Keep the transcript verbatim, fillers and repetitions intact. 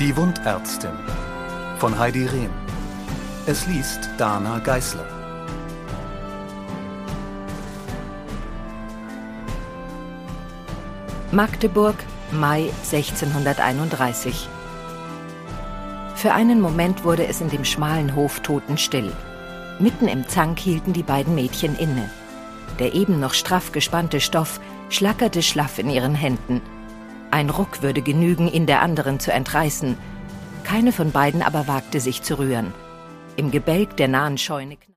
Die Wundärztin von Heidi Rehm. Es liest Dana Geisler. Magdeburg, Mai sechzehnhunderteinunddreißig. Für einen Moment wurde es in dem schmalen Hof totenstill. Mitten im Zank hielten die beiden Mädchen inne. Der eben noch straff gespannte Stoff schlackerte schlaff in ihren Händen. Ein Ruck würde genügen, ihn der anderen zu entreißen. Keine von beiden aber wagte sich zu rühren. Im Gebälk der nahen Scheune